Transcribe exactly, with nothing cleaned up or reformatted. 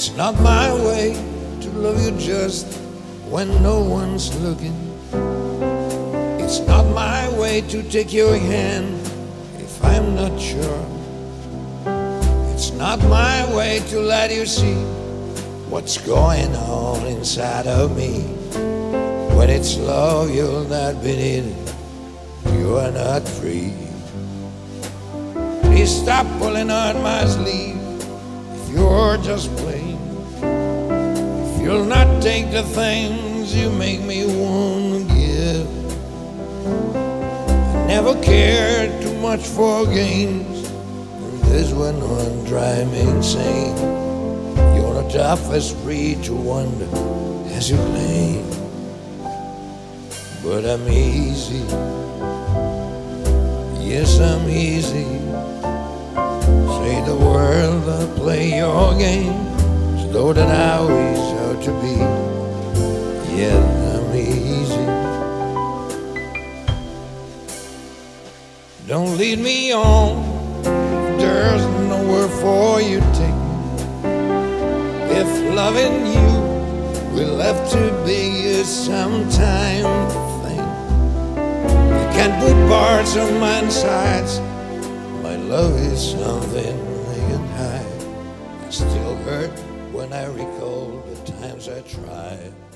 It's not my way to love you just when no one's looking. It's not my way to take your hand if I'm not sure. It's not my way to let you see what's going on inside of me. When it's love you'll not be needed, you are not free. Please stop pulling on my sleeve if you're just playing. If you'll not take the things you make me want to give. I never cared too much for games, and this went on drive me insane. You're the toughest breed to wonder as you claim. But I'm easy, yes I'm easy. Say the world, I play your game as though that I always ought to be. Yeah, I'm easy. Don't lead me on if there's nowhere for you to take me. If loving you will have to be a sometime thing, you can't put parts on my insides. My love is something I can hide. I still hurt when I recall the times I tried.